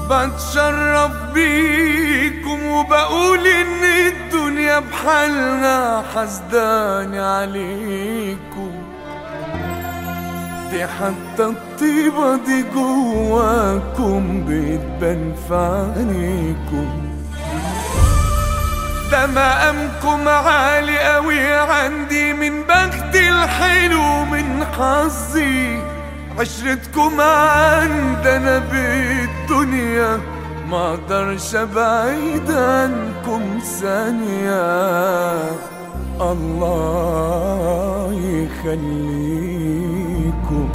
بتشرف بيكم وبقول ان الدنيا بحالنا حسداني عليكم، دي حتى الطيبة دي جواكم بتبان في عينيكم. ده مقامكم عالي قوي عندي، من بختي الحلو من حظي عشرتكم عندنا بالدنيا، ما اقدرش ابعد عنكم ثانية. الله يخليكم.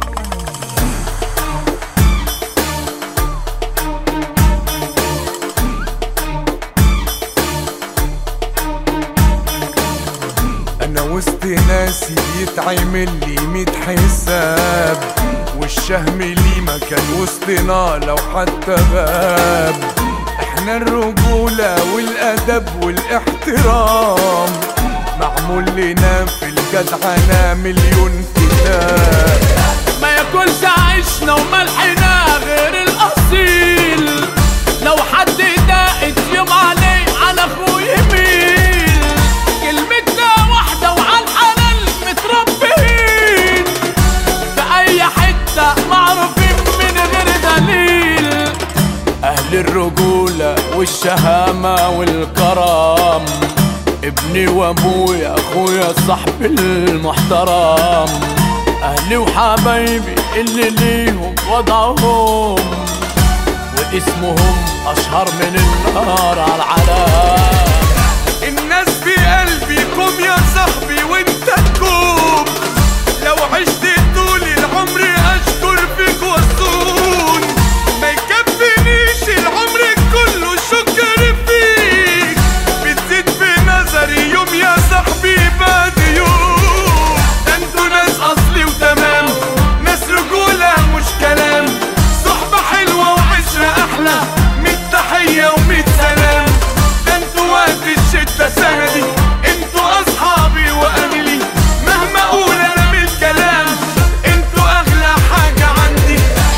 انا وسط ناسي يتعمل لي 100 حساب، والشهم لي مكان وسطنا لو حتى غاب. احنا الرجولة والادب والاحترام معمول لنا في الجدعنة مليون كتاب. ما ياكلش عيشنا وملحنا غير الاصيل، لو حد داقت يوم عليه على اخوه يميل. كلمتنا واحدة وعلى الحلال متربيين، في اي حتة معروفين من غير دليل. اهل الرجولة والشهامة والكرم، ابني وابويا اخويا صاحبي المحترم. اهلي وحبايبي اللي ليهم وضعهم، واسمهم اشهر من النار على العالم. الناس في قلبي قوم يا صاحبي وانت تقوم، لو عشت طول العمر اشكر فيك واصون. ما يكفينيش العمر كله شكر فيك، بتزيد في نظري يوم يا صاحبي بعد يوم. ده انتوا ناس اصلي وتمام، ناس رجولة مش كلام، صحبة حلوة وعشرة احلى، 100 تحية و100 سلام. ده انتوا وقت الشدة سندي، انتوا اصحابي واهلي، مهما اقول انا من الكلام انتوا اغلى حاجة عندي.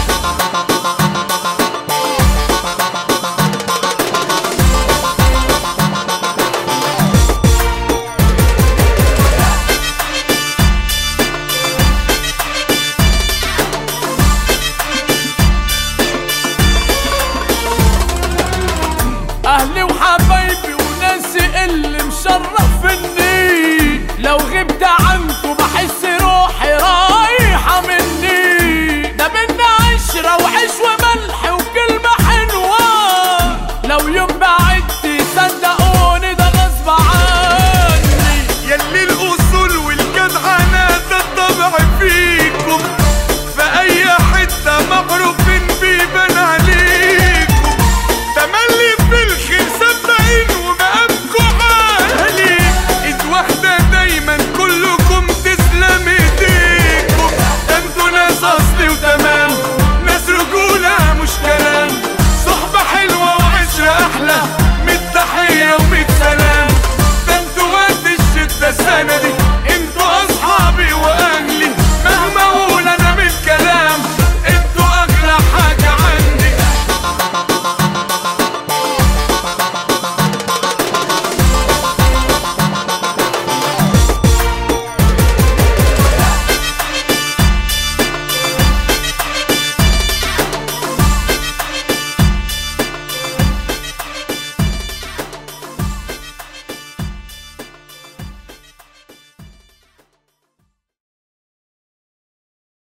اهلي وحبايبي وناسي اللي مشرفني، لو غبت